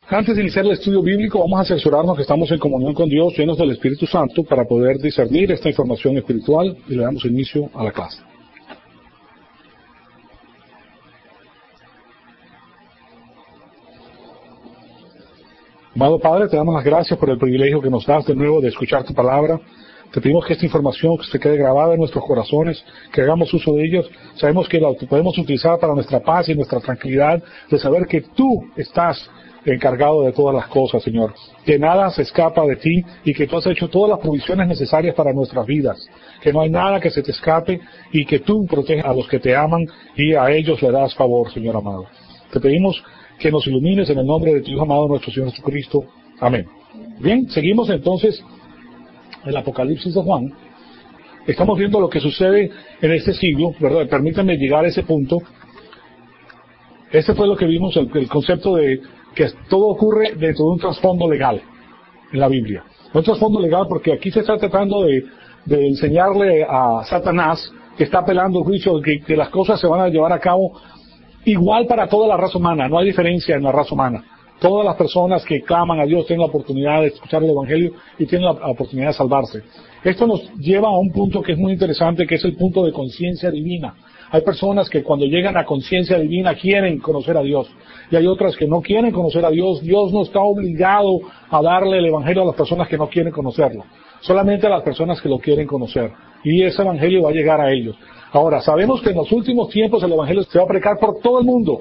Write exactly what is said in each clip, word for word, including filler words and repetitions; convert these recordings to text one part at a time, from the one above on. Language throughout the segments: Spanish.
Antes de iniciar el estudio bíblico, vamos a cerciorarnos que estamos en comunión con Dios, llenos del Espíritu Santo, para poder discernir esta información espiritual, y le damos inicio a la clase. Amado Padre, te damos las gracias por el privilegio que nos das de nuevo de escuchar tu palabra. Te pedimos que esta información se quede grabada en nuestros corazones, que hagamos uso de ellos. Sabemos que la podemos utilizar para nuestra paz y nuestra tranquilidad, de saber que tú estás encargado de todas las cosas, Señor. Que nada se escapa de ti y que tú has hecho todas las provisiones necesarias para nuestras vidas. Que no hay nada que se te escape y que tú proteges a los que te aman y a ellos le das favor, Señor amado. Te pedimos que nos ilumines en el nombre de tu Hijo amado, nuestro Señor Jesucristo. Amén. Bien, seguimos entonces el Apocalipsis de Juan. Estamos viendo lo que sucede en este siglo, ¿verdad? Permítanme llegar a ese punto. Este fue lo que vimos, el, el concepto de que todo ocurre dentro de un trasfondo legal en la Biblia. Un trasfondo legal porque aquí se está tratando de, de enseñarle a Satanás, que está apelando el juicio, que, que las cosas se van a llevar a cabo igual para toda la raza humana. No hay diferencia en la raza humana. Todas las personas que claman a Dios tienen la oportunidad de escuchar el Evangelio y tienen la oportunidad de salvarse. Esto nos lleva a un punto que es muy interesante, que es el punto de conciencia divina. Hay personas que cuando llegan a conciencia divina quieren conocer a Dios. Y hay otras que no quieren conocer a Dios. Dios no está obligado a darle el Evangelio a las personas que no quieren conocerlo. Solamente a las personas que lo quieren conocer. Y ese Evangelio va a llegar a ellos. Ahora, sabemos que en los últimos tiempos el Evangelio se va a predicar por todo el mundo.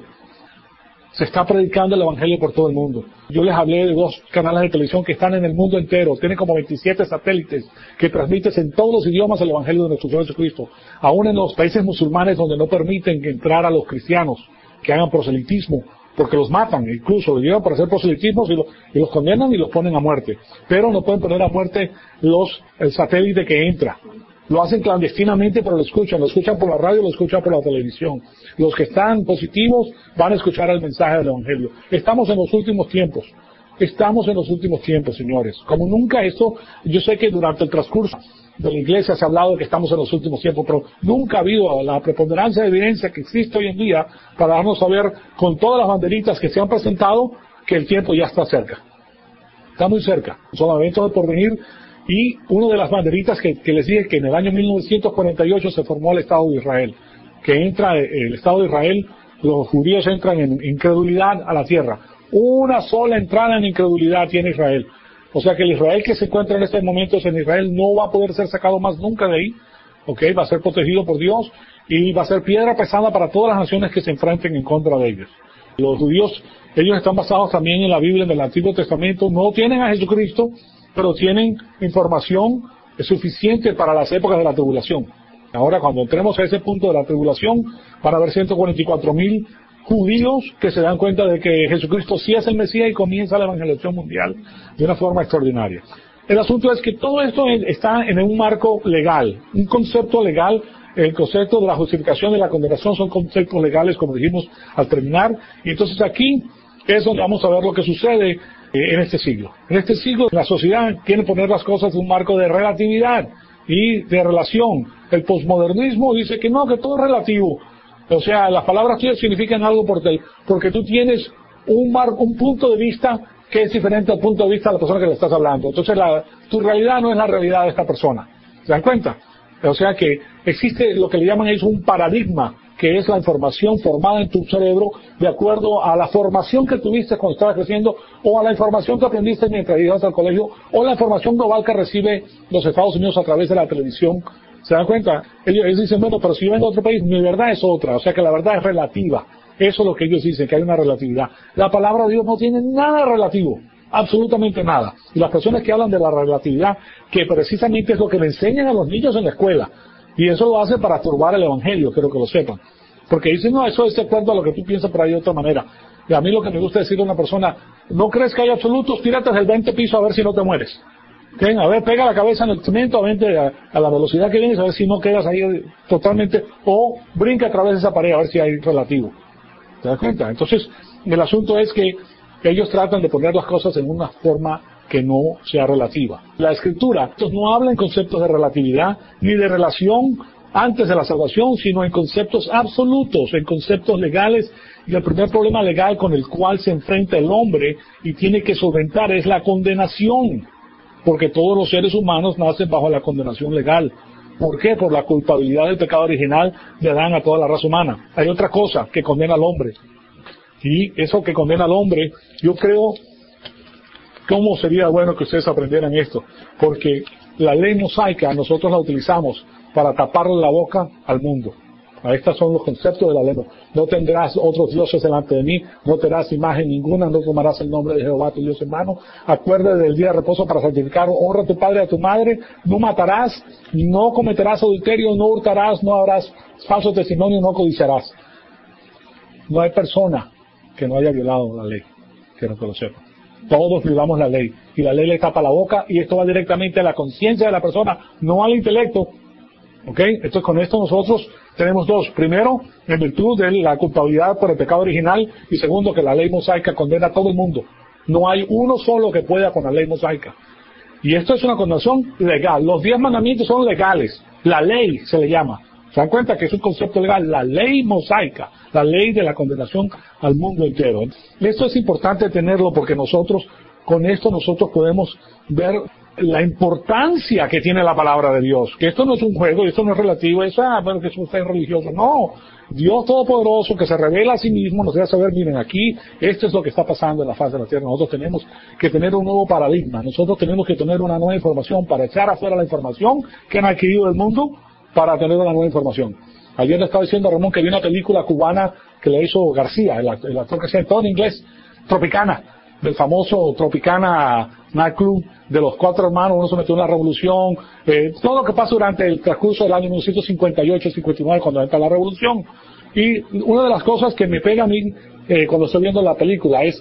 Se está predicando el Evangelio por todo el mundo. Yo les hablé de dos canales de televisión que están en el mundo entero. Tienen como veintisiete satélites que transmiten en todos los idiomas el Evangelio de nuestro Señor Jesucristo. Aún en los países musulmanes donde no permiten entrar a los cristianos que hagan proselitismo, porque los matan, incluso los llevan para hacer proselitismos y los, y los condenan y los ponen a muerte. Pero no pueden poner a muerte los, el satélite que entra. Lo hacen clandestinamente, pero lo escuchan. Lo escuchan por la radio, lo escuchan por la televisión. Los que están positivos van a escuchar el mensaje del Evangelio. Estamos en los últimos tiempos. Estamos en los últimos tiempos, señores. Como nunca esto, yo sé que durante el transcurso de la iglesia se ha hablado de que estamos en los últimos tiempos, pero nunca ha habido la preponderancia de evidencia que existe hoy en día para darnos a ver con todas las banderitas que se han presentado que el tiempo ya está cerca. Está muy cerca. Son eventos de porvenir. Y una de las banderitas que, que les dije que en el año mil novecientos cuarenta y ocho se formó el Estado de Israel, que entra el Estado de Israel, los judíos entran en incredulidad a la tierra. Una sola entrada en incredulidad tiene Israel. O sea que el Israel que se encuentra en estos momentos en Israel no va a poder ser sacado más nunca de ahí. ¿Ok? Va a ser protegido por Dios y va a ser piedra pesada para todas las naciones que se enfrenten en contra de ellos. Los judíos, ellos están basados también en la Biblia, en el Antiguo Testamento, no tienen a Jesucristo, pero tienen información suficiente para las épocas de la tribulación. Ahora, cuando entremos a ese punto de la tribulación, van a haber ciento cuarenta y cuatro mil judíos que se dan cuenta de que Jesucristo sí es el Mesías y comienza la evangelización mundial de una forma extraordinaria. El asunto es que todo esto está en un marco legal, un concepto legal. El concepto de la justificación y la condenación son conceptos legales, como dijimos al terminar. Y entonces aquí es donde vamos a ver lo que sucede en este siglo. En este siglo la sociedad quiere poner las cosas en un marco de relatividad y de relación. El posmodernismo dice que no, que todo es relativo. O sea, las palabras tuyas significan algo porque, porque tú tienes un, mar, un punto de vista que es diferente al punto de vista de la persona que le estás hablando. Entonces la, tu realidad no es la realidad de esta persona. ¿Se dan cuenta? O sea que existe lo que le llaman es un paradigma, que es la información formada en tu cerebro de acuerdo a la formación que tuviste cuando estabas creciendo, o a la información que aprendiste mientras ibas al colegio, o la información global que recibe los Estados Unidos a través de la televisión. ¿Se dan cuenta? Ellos, ellos dicen, bueno, pero si yo vengo a otro país, mi verdad es otra. O sea que la verdad es relativa. Eso es lo que ellos dicen, que hay una relatividad. La palabra de Dios no tiene nada relativo. Absolutamente nada. Y las personas que hablan de la relatividad, que precisamente es lo que le enseñan a los niños en la escuela, y eso lo hacen para turbar el Evangelio, quiero que lo sepan. Porque dicen, no, eso es de acuerdo a lo que tú piensas, pero hay de otra manera. Y a mí lo que me gusta decirle a una persona, no crees que hay absolutos, tírate del veinte piso a ver si no te mueres. ¿Okay? A ver, pega la cabeza en el cemento, a, a, a la velocidad que vienes, a ver si no quedas ahí totalmente, o brinca a través de esa pared a ver si hay relativo. ¿Te das cuenta? Entonces, el asunto es que ellos tratan de poner las cosas en una forma que no sea relativa. La Escritura no habla en conceptos de relatividad, ni de relación antes de la salvación, sino en conceptos absolutos, en conceptos legales. Y el primer problema legal con el cual se enfrenta el hombre y tiene que solventar es la condenación, porque todos los seres humanos nacen bajo la condenación legal. ¿Por qué? Por la culpabilidad del pecado original de Adán a toda la raza humana. Hay otra cosa que condena al hombre. Y eso que condena al hombre, yo creo, ¿cómo sería bueno que ustedes aprendieran esto? Porque la ley mosaica nosotros la utilizamos para taparle la boca al mundo. Estos son los conceptos de la ley. No tendrás otros dioses delante de mí, no tendrás imagen ninguna, no tomarás el nombre de Jehová tu Dios en vano. Acuérdate del día de reposo para santificarlo. Honra a tu padre y a tu madre. No matarás, no cometerás adulterio, no hurtarás, no habrás falso testimonio, no codiciarás. No hay persona que no haya violado la ley. Quiero que lo sepan. Todos violamos la ley. Y la ley le tapa la boca y esto va directamente a la conciencia de la persona, no al intelecto. ¿Ok? Entonces con esto nosotros tenemos dos. Primero, en virtud de la culpabilidad por el pecado original, y segundo, que la ley mosaica condena a todo el mundo. No hay uno solo que pueda con la ley mosaica. Y esto es una condenación legal. Los diez mandamientos son legales. La ley se le llama. ¿Se dan cuenta que es un concepto legal? La ley mosaica, la ley de la condenación al mundo entero. Esto es importante tenerlo porque nosotros, con esto nosotros podemos ver la importancia que tiene la palabra de Dios, que esto no es un juego, esto no es relativo, es, ah, bueno, que usted es religioso, no, Dios Todopoderoso que se revela a sí mismo nos deja saber, miren, aquí, esto es lo que está pasando en la faz de la tierra, nosotros tenemos que tener un nuevo paradigma, nosotros tenemos que tener una nueva información para echar afuera la información que han adquirido del mundo, para tener una nueva información. Ayer le estaba diciendo a Ramón que vi una película cubana que le hizo García, el, el actor que se todo en inglés, Tropicana, del famoso Tropicana Nightclub, de los cuatro hermanos, uno se metió en la revolución, eh, todo lo que pasa durante el transcurso del año mil novecientos cincuenta y ocho cincuenta y nueve cuando entra la revolución. Y una de las cosas que me pega a mí eh, cuando estoy viendo la película es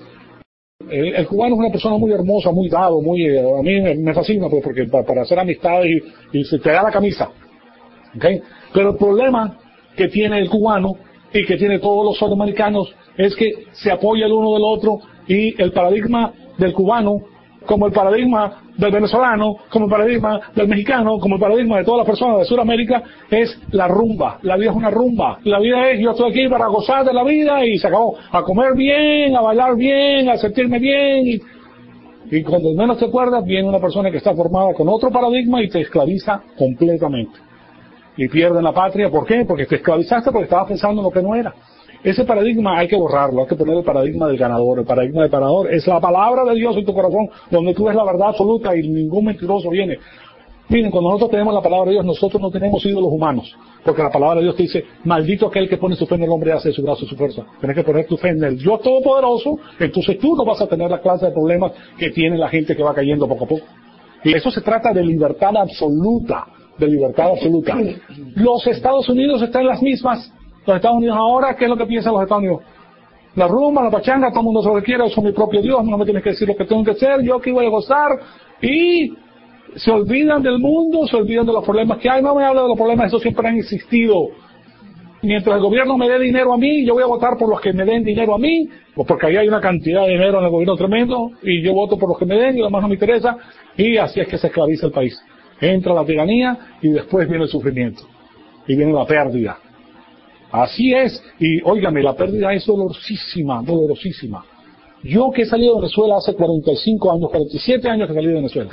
eh, el cubano es una persona muy hermosa, muy dado, muy eh, a mí me, me fascina pues, porque para, para hacer amistades y, y se te da la camisa, ¿okay? Pero el problema que tiene el cubano y que tiene todos los sudamericanos es que se apoya el uno del otro y el paradigma del cubano, como el paradigma del venezolano, como el paradigma del mexicano, como el paradigma de todas las personas de Sudamérica, es la rumba. La vida es una rumba. La vida es, yo estoy aquí para gozar de la vida y se acabó. A comer bien, a bailar bien, a sentirme bien. Y, y cuando menos te acuerdas, viene una persona que está formada con otro paradigma y te esclaviza completamente. Y pierden la patria. ¿Por qué? Porque te esclavizaste porque estabas pensando en lo que no era. Ese paradigma hay que borrarlo, hay que poner el paradigma del ganador. El paradigma del ganador es la palabra de Dios en tu corazón, donde tú ves la verdad absoluta y ningún mentiroso viene. Miren, cuando nosotros tenemos la palabra de Dios, nosotros no tenemos ídolos humanos, porque la palabra de Dios te dice, maldito aquel que pone su fe en el hombre y hace de su brazo su fuerza. Tienes que poner tu fe en el Dios Todopoderoso, entonces tú no vas a tener la clase de problemas que tiene la gente que va cayendo poco a poco. Y eso se trata de libertad absoluta, de libertad absoluta. Los Estados Unidos están en las mismas. Los Estados Unidos ahora, ¿qué es lo que piensan los Estados Unidos? La rumba, la pachanga, todo el mundo se lo quiere, soy mi propio Dios, no me tienes que decir lo que tengo que hacer, yo aquí voy a gozar, y se olvidan del mundo, se olvidan de los problemas que hay, no me habla de los problemas, esos siempre han existido. Mientras el gobierno me dé dinero a mí, yo voy a votar por los que me den dinero a mí, pues porque ahí hay una cantidad de dinero en el gobierno tremendo, y yo voto por los que me den, y lo más no me interesa, y así es que se esclaviza el país. Entra la tiranía, y después viene el sufrimiento, y viene la pérdida. Así es, y óigame, la pérdida es dolorosísima, dolorosísima. Yo que he salido de Venezuela hace cuarenta y cinco años, cuarenta y siete años que salí de Venezuela,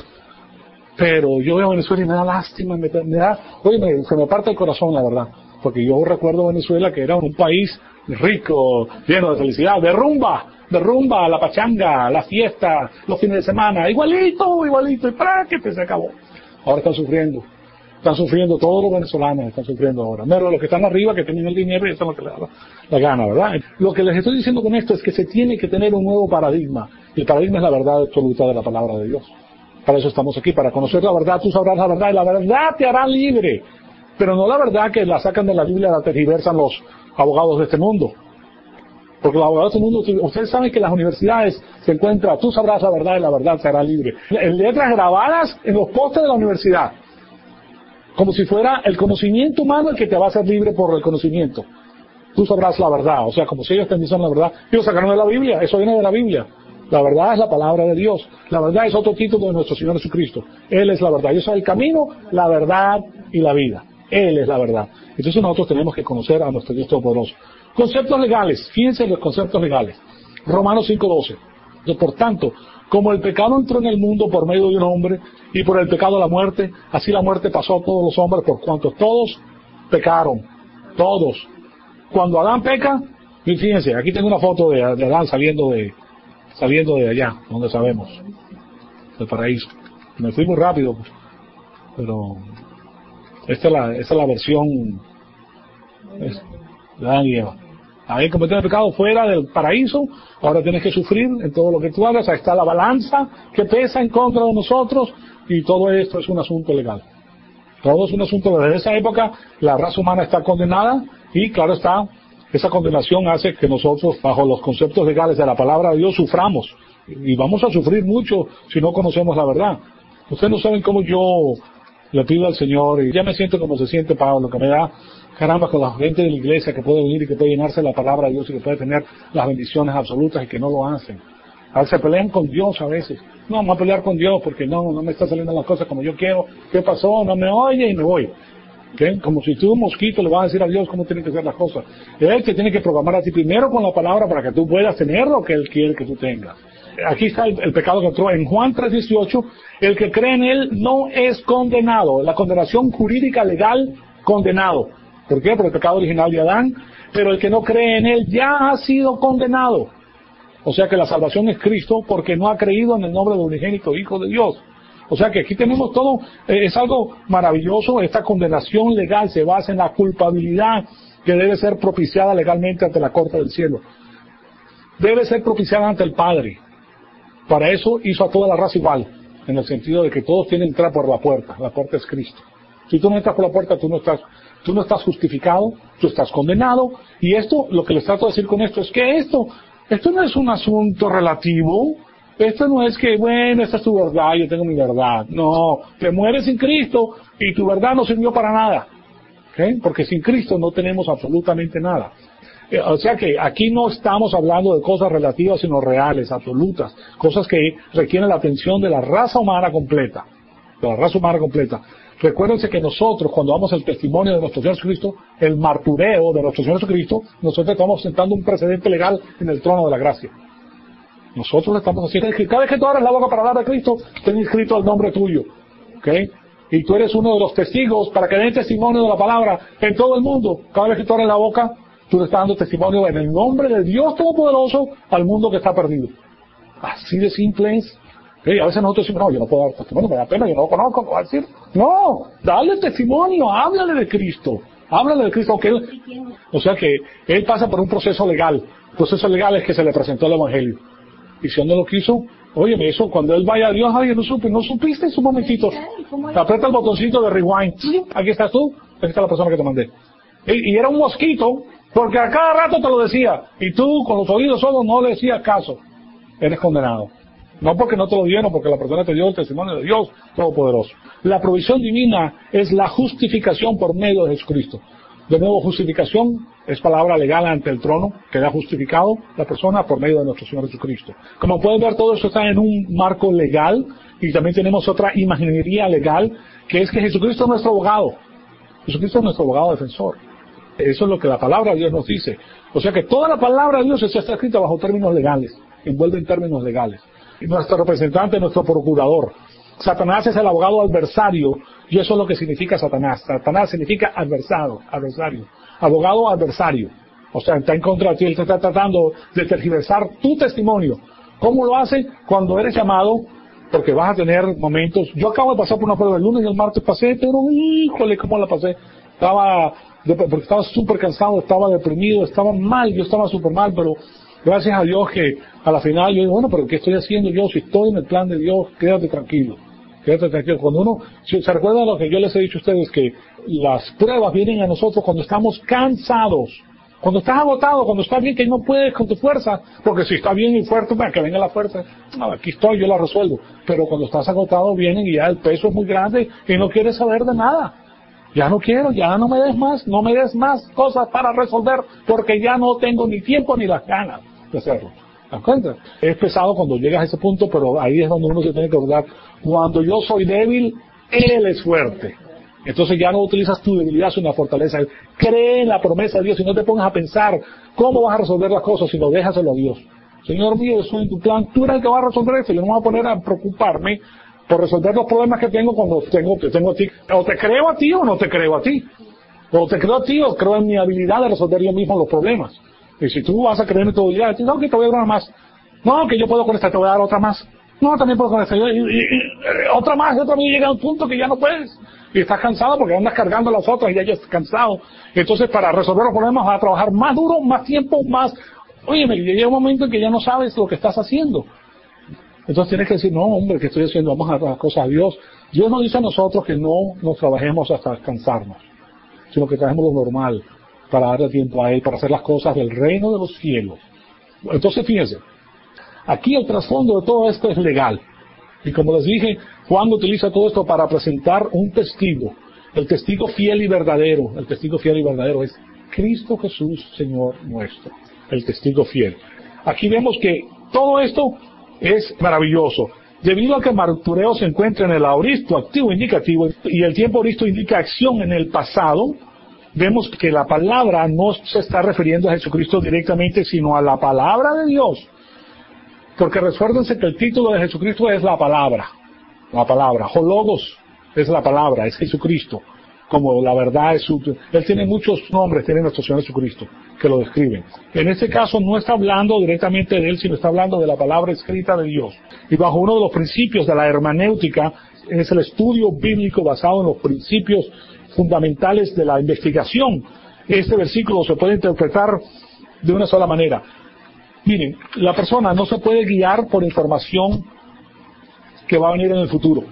pero yo veo a Venezuela y me da lástima, me, me da, óigame, se me parte el corazón, la verdad, porque yo recuerdo Venezuela que era un país rico, lleno de felicidad, de rumba, de rumba, la pachanga, la fiesta, los fines de semana, igualito, igualito, y para que se acabó. Ahora están sufriendo. Están sufriendo, todos los venezolanos están sufriendo ahora. Pero los que están arriba, que tienen el dinero, y eso es lo que les da la gana, ¿verdad? Lo que les estoy diciendo con esto es que se tiene que tener un nuevo paradigma. Y el paradigma es la verdad absoluta de la palabra de Dios. Para eso estamos aquí, para conocer la verdad, tú sabrás la verdad, y la verdad te hará libre. Pero no la verdad que la sacan de la Biblia, la tergiversan los abogados de este mundo. Porque los abogados de este mundo, ustedes saben que en las universidades se encuentra, tú sabrás la verdad y la verdad te hará libre. En letras grabadas en los postes de la universidad. Como si fuera el conocimiento humano el que te va a hacer libre por el conocimiento. Tú sabrás la verdad, o sea, como si ellos te dicen la verdad. Ellos sacaron de la Biblia, eso viene de la Biblia. La verdad es la palabra de Dios. La verdad es otro título de nuestro Señor Jesucristo. Él es la verdad. Yo soy el camino, la verdad y la vida. Él es la verdad. Entonces nosotros tenemos que conocer a nuestro Dios Todopoderoso. Conceptos legales, fíjense en los conceptos legales. Romanos cinco doce. Por tanto, como el pecado entró en el mundo por medio de un hombre, y por el pecado la muerte, así la muerte pasó a todos los hombres, por cuanto todos pecaron. Todos. Cuando Adán peca, y fíjense, aquí tengo una foto de, de Adán saliendo de, saliendo de allá, donde sabemos, del paraíso. Me fui muy rápido, pero esta es la, esta es la versión es, de Adán y Eva. Habían cometido el pecado fuera del paraíso, ahora tienes que sufrir en todo lo que tú hagas. Ahí está la balanza que pesa en contra de nosotros, y todo esto es un asunto legal. Todo es un asunto legal. Desde esa época la raza humana está condenada, y claro está, esa condenación hace que nosotros, bajo los conceptos legales de la palabra de Dios, suframos. Y vamos a sufrir mucho si no conocemos la verdad. Ustedes no saben cómo yo le pido al Señor, y ya me siento como se siente Pablo, que me da caramba con la gente de la iglesia que puede venir y que puede llenarse de la palabra de Dios y que puede tener las bendiciones absolutas, y que no lo hacen. A veces se pelean con Dios a veces. No, vamos a pelear con Dios porque no, no me están saliendo las cosas como yo quiero. ¿Qué pasó? No me oye y me voy. ¿Okay? Como si tú, un mosquito, le vas a decir a Dios cómo tienen que ser las cosas. Él te tiene que programar a ti primero con la palabra para que tú puedas tener lo que Él quiere que tú tengas. Aquí está el, el pecado que entró en Juan tres dieciocho. El que cree en Él no es condenado. La condenación jurídica legal, condenado. ¿Por qué? Por el pecado original de Adán. Pero el que no cree en Él ya ha sido condenado. O sea que la salvación es Cristo porque no ha creído en el nombre del unigénito Hijo de Dios. O sea que aquí tenemos todo, eh, es algo maravilloso. Esta condenación legal se basa en la culpabilidad que debe ser propiciada legalmente ante la corte del cielo. Debe ser propiciada ante el Padre. Para eso hizo a toda la raza igual, en el sentido de que todos tienen que entrar por la puerta. La puerta es Cristo. Si tú no entras por la puerta, tú no estás, tú no estás justificado, tú estás condenado. Y esto, lo que les trato de decir con esto es que esto, esto no es un asunto relativo. Esto no es que, bueno, esta es tu verdad, yo tengo mi verdad. No, te mueres sin Cristo y tu verdad no sirvió para nada. ¿Okay? Porque sin Cristo no tenemos absolutamente nada. O sea que aquí no estamos hablando de cosas relativas, sino reales, absolutas. Cosas que requieren la atención de la raza humana completa. De la raza humana completa. Recuérdense que nosotros, cuando damos el testimonio de nuestro Señor Jesucristo, el martureo de nuestro Señor Jesucristo, nosotros estamos sentando un precedente legal en el trono de la gracia. Nosotros le estamos haciendo, cada vez que tú abres la boca para hablar de Cristo, ten escrito el nombre tuyo. ¿Okay? Y tú eres uno de los testigos para que den testimonio de la palabra en todo el mundo. Cada vez que tú abres la boca, tú le estás dando testimonio en el nombre de Dios Todopoderoso al mundo que está perdido. Así de simple es. ¿Okay? A veces nosotros decimos, no, yo no puedo dar testimonio, me da pena, yo no lo conozco, ¿qué va a decir? No, dale testimonio, háblale de Cristo. Háblale de Cristo, aunque él, o sea que él pasa por un proceso legal. El proceso legal es que se le presentó el Evangelio. Y si él no lo quiso, óyeme, eso, cuando él vaya a Dios, ay, no supe, no supiste en su momentito. Aprieta el botoncito de rewind. Aquí estás tú, aquí está la persona que te mandé. Y, y era un mosquito, porque a cada rato te lo decía. Y tú, con los oídos solos, no le decías caso. Eres condenado. No porque no te lo dieron, porque la persona te dio el testimonio de Dios Todopoderoso. La provisión divina es la justificación por medio de Jesucristo. De nuevo, justificación es palabra legal ante el trono, que da justificado la persona por medio de nuestro Señor Jesucristo. Como pueden ver, todo esto está en un marco legal, y también tenemos otra imaginería legal, que es que Jesucristo es nuestro abogado. Jesucristo es nuestro abogado defensor. Eso es lo que la palabra de Dios nos dice. O sea que toda la palabra de Dios está escrita bajo términos legales, envuelve en términos legales. Y nuestro representante, nuestro procurador. Satanás es el abogado adversario, y eso es lo que significa Satanás. Satanás significa adversario, adversario, abogado adversario. O sea, está en contra de ti, él te está tratando de tergiversar tu testimonio. ¿Cómo lo hace? Cuando eres llamado, porque vas a tener momentos. Yo acabo de pasar por una prueba el lunes y el martes pasé, pero híjole, ¿cómo la pasé? Estaba, porque estaba súper cansado, estaba deprimido, estaba mal, yo estaba súper mal, pero gracias a Dios que a la final yo digo, bueno, pero ¿qué estoy haciendo yo? Si estoy en el plan de Dios, quédate tranquilo. Quédate tranquilo. Cuando uno, si se recuerdan lo que yo les he dicho a ustedes, que las pruebas vienen a nosotros cuando estamos cansados. Cuando estás agotado, cuando estás bien que no puedes con tu fuerza, porque si estás bien y fuerte, bueno, que venga la fuerza, no, aquí estoy, yo la resuelvo. Pero cuando estás agotado vienen y ya el peso es muy grande y no quieres saber de nada. Ya no quiero, ya no me des más, no me des más cosas para resolver, porque ya no tengo ni tiempo ni las ganas de hacerlo. ¿Te das cuenta? Es pesado cuando llegas a ese punto, pero ahí es donde uno se tiene que acordar. Cuando yo soy débil, Él es fuerte. Entonces ya no utilizas tu debilidad, sino una fortaleza. Cree en la promesa de Dios y no te pongas a pensar cómo vas a resolver las cosas, sino déjaselo a Dios. Señor mío, yo estoy en tu plan, tú eres el que va a resolver esto. Yo no me voy a poner a preocuparme por resolver los problemas que tengo cuando tengo, te tengo a ti. O te creo a ti o no te creo a ti. O te creo a ti o creo en mi habilidad de resolver yo mismo los problemas. Y si tú vas a creer en tu habilidad, no, que te voy a dar una más. No, que yo puedo con esta, te voy a dar otra más. No, también puedo con esta. Y, y, y, otra más, y otra vez llega a un punto que ya no puedes. Y estás cansado porque andas cargando a las otras y ya ya estás cansado. Entonces, para resolver los problemas vas a trabajar más duro, más tiempo, más... Oye, me llega un momento en que ya no sabes lo que estás haciendo. Entonces tienes que decir, no, hombre, ¿qué estoy haciendo? Vamos a dar las cosas a Dios. Dios nos dice a nosotros que no nos trabajemos hasta cansarnos, sino que trabajemos lo normal para darle tiempo a Él, para hacer las cosas del reino de los cielos. Entonces, fíjense, aquí el trasfondo de todo esto es legal. Y como les dije, Juan utiliza todo esto para presentar un testigo. El testigo fiel y verdadero. El testigo fiel y verdadero es Cristo Jesús, Señor nuestro. El testigo fiel. Aquí vemos que todo esto es maravilloso. Debido a que martureo se encuentra en el aoristo activo indicativo y el tiempo aoristo indica acción en el pasado, vemos que la palabra no se está refiriendo a Jesucristo directamente, sino a la palabra de Dios. Porque recuérdense que el título de Jesucristo es la palabra. La palabra. Hologos es la palabra, es Jesucristo. Como la verdad es su... Él tiene muchos nombres, tiene nuestro Señor Jesucristo, que lo describen. En este caso no está hablando directamente de Él, sino está hablando de la palabra escrita de Dios. Y bajo uno de los principios de la hermenéutica, es el estudio bíblico basado en los principios fundamentales de la investigación. Este versículo se puede interpretar de una sola manera. Miren, la persona no se puede guiar por información que va a venir en el futuro.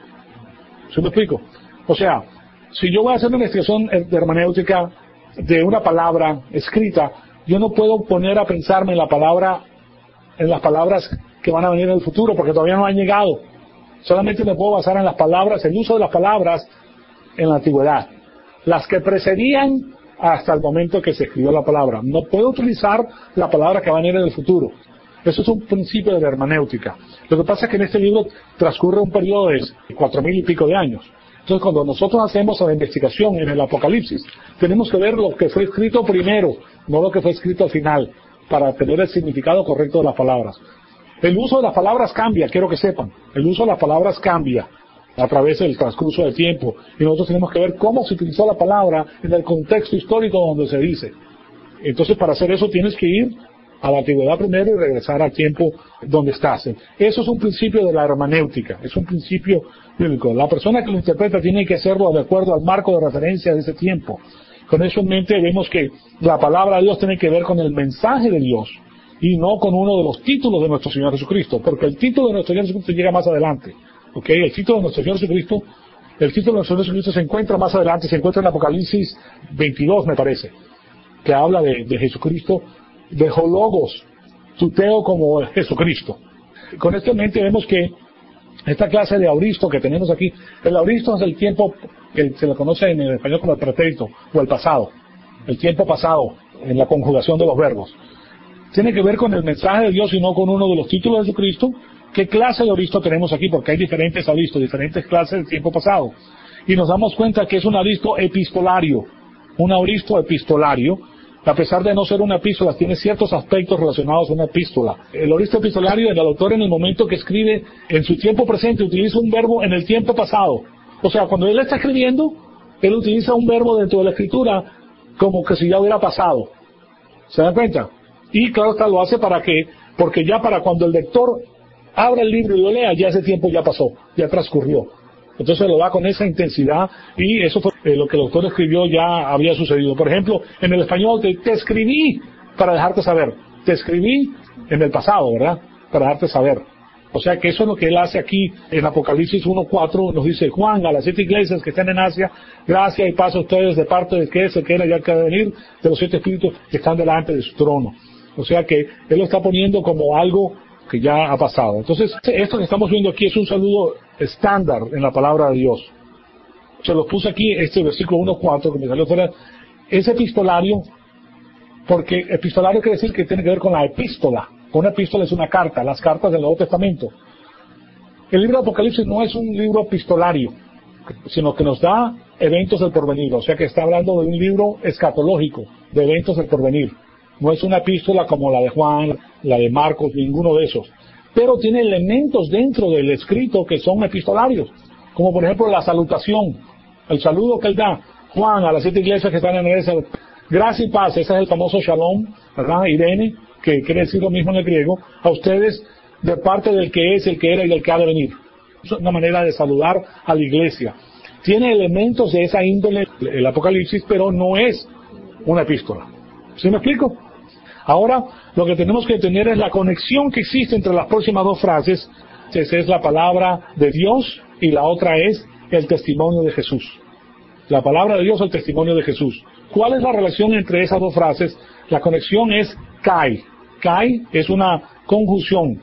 ¿Sí me explico? O sea, si yo voy a hacer una investigación de hermenéutica de una palabra escrita, yo no puedo poner a pensarme en la palabra, en las palabras que van a venir en el futuro, porque todavía no han llegado. Solamente me puedo basar en las palabras, el uso de las palabras en la antigüedad, las que precedían hasta el momento que se escribió la palabra. No puedo utilizar la palabra que va a venir en el futuro. Eso es un principio de la hermenéutica. Lo que pasa es que en este libro transcurre un periodo de cuatro mil y pico de años. Entonces, cuando nosotros hacemos la investigación en el Apocalipsis, tenemos que ver lo que fue escrito primero, no lo que fue escrito al final, para tener el significado correcto de las palabras. El uso de las palabras cambia, quiero que sepan. El uso de las palabras cambia a través del transcurso del tiempo. Y nosotros tenemos que ver cómo se utilizó la palabra en el contexto histórico donde se dice. Entonces, para hacer eso tienes que ir a la antigüedad primero y regresar al tiempo donde estás. Eso es un principio de la hermenéutica, es un principio bíblico. La persona que lo interpreta tiene que hacerlo de acuerdo al marco de referencia de ese tiempo. Con eso en mente vemos que la palabra de Dios tiene que ver con el mensaje de Dios y no con uno de los títulos de nuestro Señor Jesucristo, porque el título de nuestro Señor Jesucristo llega más adelante. ¿Ok? El título de nuestro Señor Jesucristo, el título de nuestro Señor Jesucristo se encuentra más adelante, se encuentra en Apocalipsis veintidós, me parece, que habla de, de Jesucristo, de Hologos, tuteo como Jesucristo. Con esto en mente vemos que esta clase de auristo que tenemos aquí, el auristo es el tiempo que se le conoce en el español como el pretérito o el pasado, el tiempo pasado en la conjugación de los verbos. Tiene que ver con el mensaje de Dios y no con uno de los títulos de Jesucristo. ¿Qué clase de auristo tenemos aquí? Porque hay diferentes auristos, diferentes clases del tiempo pasado. Y nos damos cuenta que es un auristo epistolario, un auristo epistolario. A pesar de no ser una epístola, tiene ciertos aspectos relacionados a una epístola. El auristo epistolario, el autor en el momento que escribe en su tiempo presente, utiliza un verbo en el tiempo pasado. O sea, cuando él está escribiendo, él utiliza un verbo dentro de la escritura como que si ya hubiera pasado. ¿Se dan cuenta? Y claro está, lo hace para que, porque ya para cuando el lector abra el libro y lo lea, ya ese tiempo ya pasó, ya transcurrió. Entonces lo da con esa intensidad y eso fue eh, lo que el autor escribió ya había sucedido. Por ejemplo, en el español te, te escribí para dejarte saber. Te escribí en el pasado, ¿verdad? Para dejarte saber. O sea que eso es lo que él hace aquí en Apocalipsis uno cuatro. Nos dice: Juan, a las siete iglesias que están en Asia, gracia y paz a ustedes de parte de que es el que era y el que ha de venir, de los siete espíritus que están delante de su trono. O sea que él lo está poniendo como algo que ya ha pasado. Entonces, esto que estamos viendo aquí es un saludo estándar en la palabra de Dios. Se los puse aquí, este versículo uno cuatro que me salió fuera. Es epistolario, porque epistolario quiere decir que tiene que ver con la epístola. Una epístola es una carta, las cartas del Nuevo Testamento. El libro de Apocalipsis no es un libro epistolario, sino que nos da eventos del porvenir. O sea que está hablando de un libro escatológico, de eventos del porvenir. No es una epístola como la de Juan, la de Marcos, ninguno de esos. Pero tiene elementos dentro del escrito que son epistolarios, como por ejemplo la salutación, el saludo que él da Juan a las siete iglesias que están en esa, gracia y paz, ese es el famoso shalom, ¿verdad? Irene, que quiere decir lo mismo en el griego, a ustedes de parte del que es, el que era y el que ha de venir. Es una manera de saludar a la iglesia. Tiene elementos de esa índole el Apocalipsis, pero no es una epístola. ¿Sí me explico? Ahora, lo que tenemos que tener es la conexión que existe entre las próximas dos frases. Esa es la palabra de Dios y la otra es el testimonio de Jesús. La palabra de Dios, el testimonio de Jesús. ¿Cuál es la relación entre esas dos frases? La conexión es kai. Kai es una conjunción.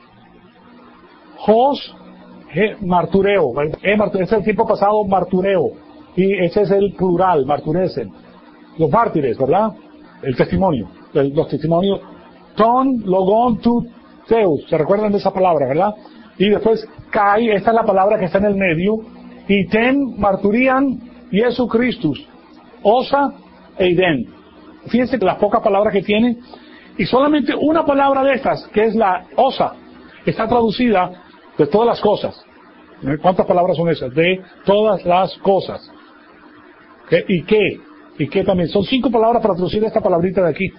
Hos, he, martureo. He, es el tiempo pasado martureo. Y ese es el plural, marturesen. Los mártires, ¿verdad? El testimonio. El, los testimonios. Ton, logon, tu, teus. ¿Se recuerdan de esa palabra, verdad? Y después, kai, esta es la palabra que está en el medio. Y ten, marturian, Jesu Christus. Osa, eiden. Fíjense que las pocas palabras que tiene. Y solamente una palabra de estas, que es la osa, está traducida de todas las cosas. ¿Cuántas palabras son esas? De todas las cosas. ¿Qué? ¿Y qué? ¿Y qué también? Son cinco palabras para traducir esta palabrita de aquí.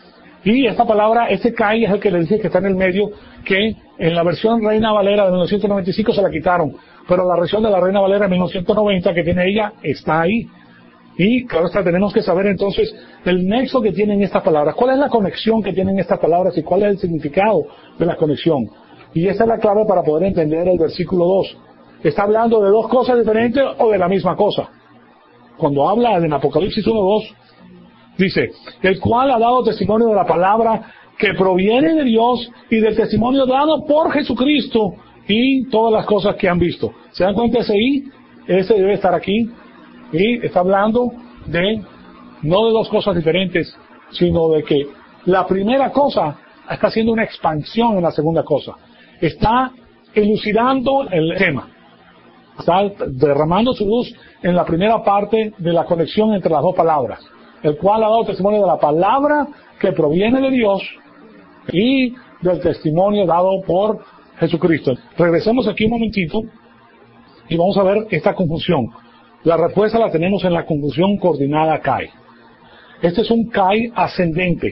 Y esta palabra, este kai es el que le dice que está en el medio, que en la versión Reina Valera de mil novecientos noventa y cinco se la quitaron. Pero la versión de la Reina Valera de mil novecientos noventa que tiene ella, está ahí. Y claro, tenemos que saber entonces el nexo que tienen estas palabras. ¿Cuál es la conexión que tienen estas palabras y cuál es el significado de la conexión? Y esta es la clave para poder entender el versículo dos. ¿Está hablando de dos cosas diferentes o de la misma cosa? Cuando habla en Apocalipsis uno dos, dice, el cual ha dado testimonio de la palabra que proviene de Dios y del testimonio dado por Jesucristo y todas las cosas que han visto. ¿Se dan cuenta ese I? Ese debe estar aquí. Y está hablando de, no de dos cosas diferentes, sino de que la primera cosa está haciendo una expansión en la segunda cosa. Está elucidando el tema. Está derramando su luz en la primera parte de la conexión entre las dos palabras. El cual ha dado testimonio de la palabra que proviene de Dios y del testimonio dado por Jesucristo. Regresemos aquí un momentito y vamos a ver esta confusión. La respuesta la tenemos en la conjunción coordinada kai. Este es un kai ascendente.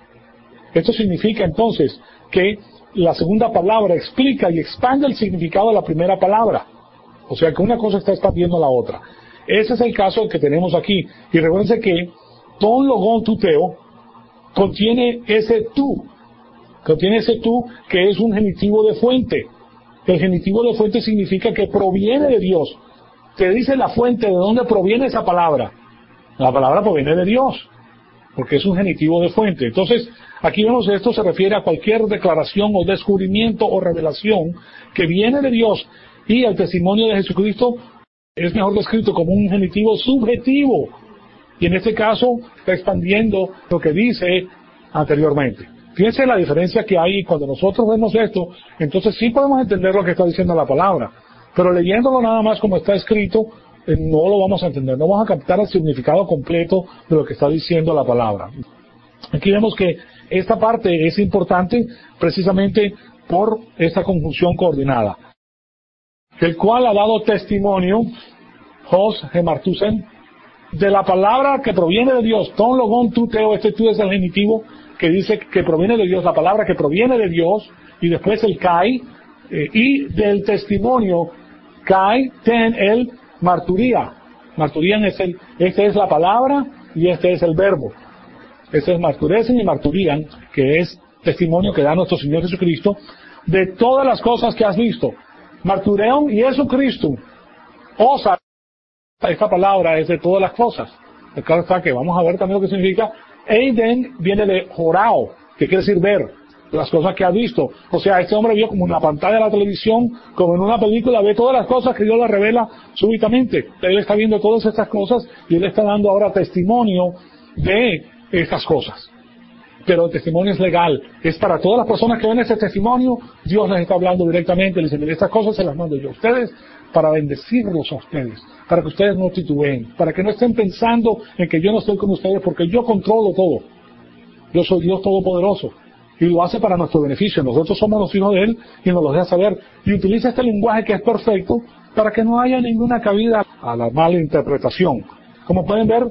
Esto significa entonces que la segunda palabra explica y expande el significado de la primera palabra. O sea que una cosa está expandiendo a la otra. Ese es el caso que tenemos aquí. Y recuérdense que ton logon tuteo contiene ese tú. Contiene ese tú que es un genitivo de fuente. El genitivo de fuente significa que proviene de Dios. Te dice la fuente de dónde proviene esa palabra. La palabra proviene de Dios, porque es un genitivo de fuente. Entonces, aquí vemos que esto se refiere a cualquier declaración o descubrimiento o revelación que viene de Dios, y el testimonio de Jesucristo es mejor descrito como un genitivo subjetivo, y en este caso está expandiendo lo que dice anteriormente. Fíjense la diferencia que hay cuando nosotros vemos esto, entonces sí podemos entender lo que está diciendo la palabra. Pero leyéndolo nada más como está escrito, eh, no lo vamos a entender, no vamos a captar el significado completo de lo que está diciendo la palabra. Aquí vemos que esta parte es importante precisamente por esta conjunción coordinada. El cual ha dado testimonio, hos gemartusen, de la palabra que proviene de Dios. Ton logon tuteo, este tú es el genitivo que dice que proviene de Dios, la palabra que proviene de Dios, y después el kai, eh, y del testimonio kai ten el marturía. Marturían es el, esta es la palabra y este es el verbo. Este es marturesen y marturían, que es testimonio que da nuestro Señor Jesucristo de todas las cosas que has visto. Martureon y Jesucristo. Osa, esta palabra es de todas las cosas. Claro está que vamos a ver también lo que significa. Eiden viene de jorao, que quiere decir ver las cosas que ha visto. O sea, este hombre vio como en la pantalla de la televisión, como en una película, ve todas las cosas que Dios le revela súbitamente. Él está viendo todas estas cosas y él está dando ahora testimonio de estas cosas. pero el testimonio es legal. Es para todas las personas que ven ese testimonio, Dios les está hablando directamente, les dice, mire, estas cosas se las mando yo a ustedes para bendecirlos a ustedes, para que ustedes no titubeen, para que no estén pensando en que yo no estoy con ustedes, porque yo controlo todo. Yo soy Dios Todopoderoso. Y lo hace para nuestro beneficio. Nosotros somos los hijos de Él y nos lo deja saber. Y utiliza este lenguaje que es perfecto para que no haya ninguna cabida a la mala interpretación. Como pueden ver,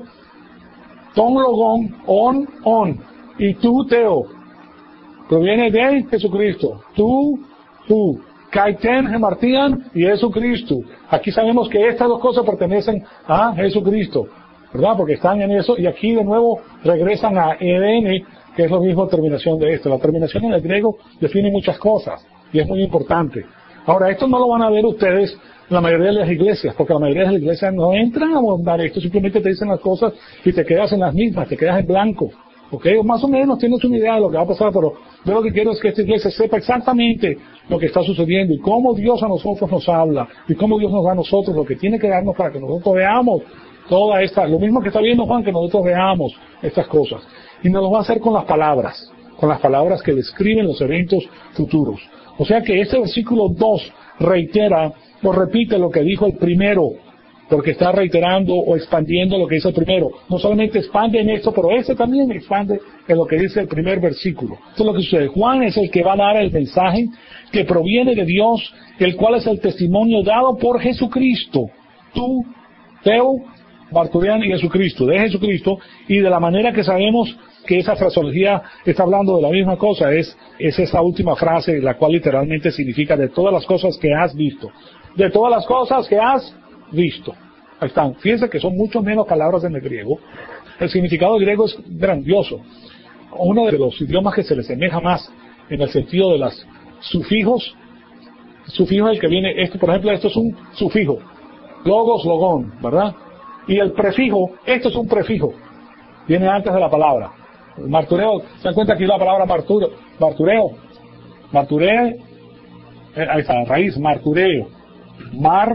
ton logón, on, on, y tu teo, proviene de Jesucristo. Tú, tú, kaiten, gemartian y Jesucristo. Aquí sabemos que estas dos cosas pertenecen a Jesucristo, ¿verdad? Porque están en eso, y aquí de nuevo regresan a Eden, que es la misma terminación de esto. La terminación en el griego define muchas cosas, y es muy importante. Ahora, esto no lo van a ver ustedes en la mayoría de las iglesias, porque la mayoría de las iglesias no entran a abordar esto, simplemente te dicen las cosas y te quedas en las mismas, te quedas en blanco. ¿Ok? O más o menos tienes una idea de lo que va a pasar, pero yo lo que quiero es que esta iglesia sepa exactamente lo que está sucediendo y cómo Dios a nosotros nos habla y cómo Dios nos da a nosotros lo que tiene que darnos para que nosotros veamos toda esta, lo mismo que está viendo Juan, que nosotros veamos estas cosas. Y nos lo va a hacer con las palabras, con las palabras que describen los eventos futuros. O sea que este versículo dos reitera o repite lo que dijo el primero, porque está reiterando o expandiendo lo que dice el primero. No solamente expande en esto, pero ese también expande en lo que dice el primer versículo. Esto es lo que sucede. Juan es el que va a dar el mensaje que proviene de Dios, el cual es el testimonio dado por Jesucristo. Tú, Teo, Barturian y Jesucristo, de Jesucristo, y de la manera que sabemos que esa fraseología está hablando de la misma cosa, es, es esa última frase, la cual literalmente significa de todas las cosas que has visto. De todas las cosas que has visto. Ahí están. Fíjense que son mucho menos palabras en el griego. El significado del griego es grandioso. Uno de los idiomas que se le asemeja más en el sentido de las sufijos. Sufijo es el que viene, esto, por ejemplo, esto es un sufijo. Logos, logón, ¿verdad? Y el prefijo, esto es un prefijo. Viene antes de la palabra. El martureo, ¿se dan cuenta aquí la palabra martureo? Martureo. Martureo. Eh, ahí está, la raíz, martureo. Mar,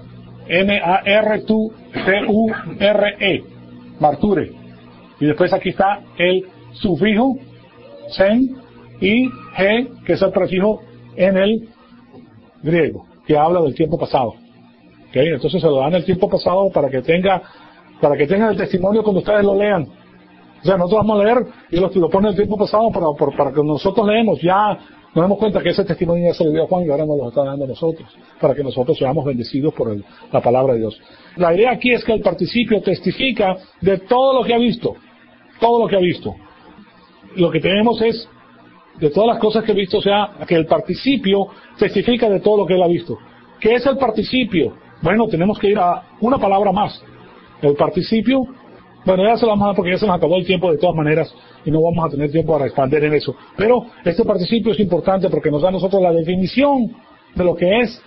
M A R T U R E, marture. Y después aquí está el sufijo, sen, y ge, que es el prefijo en el griego, que habla del tiempo pasado. ¿Okay? Entonces se lo dan el tiempo pasado para que tenga, para que tengan el testimonio cuando ustedes lo lean. O sea, nosotros vamos a leer y lo, lo pone el tiempo pasado para, para, para que nosotros leemos, ya nos damos cuenta que ese testimonio ya se le dio a Juan y ahora nos lo está dando a nosotros, para que nosotros seamos bendecidos por el, la palabra de Dios. La idea aquí es que el participio testifica de todo lo que ha visto, todo lo que ha visto. Lo que tenemos es, de todas las cosas que he visto, o sea, que el participio testifica de todo lo que él ha visto. ¿Qué es el participio? Bueno, tenemos que ir a una palabra más. El participio, bueno, ya se lo vamos a dar porque ya se nos acabó el tiempo de todas maneras y no vamos a tener tiempo para expandir en eso. Pero este participio es importante porque nos da a nosotros la definición de lo que es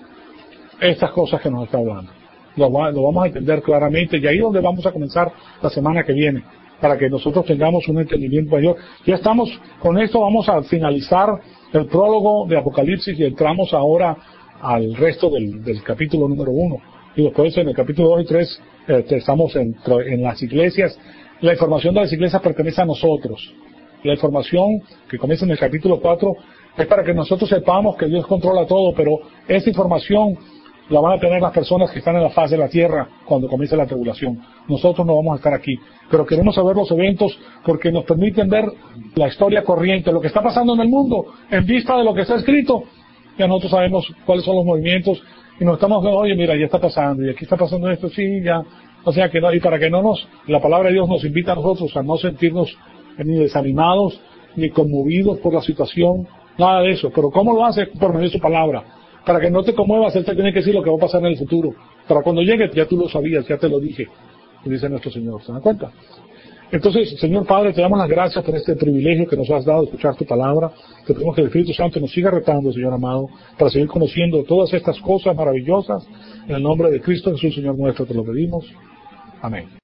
estas cosas que nos está hablando. Lo, lo vamos a entender claramente y ahí es donde vamos a comenzar la semana que viene, para que nosotros tengamos un entendimiento mayor. Ya estamos, con esto vamos a finalizar el prólogo de Apocalipsis y entramos ahora al resto del, del capítulo número uno. Y después en el capítulo dos y tres eh, estamos en, en las iglesias. La información de las iglesias pertenece a nosotros. La información que comienza en el capítulo cuatro es para que nosotros sepamos que Dios controla todo, pero esa información la van a tener las personas que están en la faz de la tierra cuando comience la tribulación. Nosotros no vamos a estar aquí, pero queremos saber los eventos porque nos permiten ver la historia corriente, lo que está pasando en el mundo, en vista de lo que está escrito. Ya nosotros sabemos cuáles son los movimientos y nos estamos viendo, oye, mira, ya está pasando, y aquí está pasando esto, sí, ya. O sea, que no, y para que no nos, la palabra de Dios nos invita a nosotros a no sentirnos ni desanimados, ni conmovidos por la situación, nada de eso. Pero ¿cómo lo hace? Por medio de su palabra. Para que no te conmuevas, Él te tiene que decir lo que va a pasar en el futuro. Para cuando llegue, ya tú lo sabías, ya te lo dije, dice nuestro Señor. ¿Se dan cuenta? Entonces, Señor Padre, te damos las gracias por este privilegio que nos has dado de escuchar tu palabra. Te pedimos que el Espíritu Santo nos siga retando, Señor amado, para seguir conociendo todas estas cosas maravillosas. En el nombre de Cristo Jesús, Señor nuestro, te lo pedimos. Amén.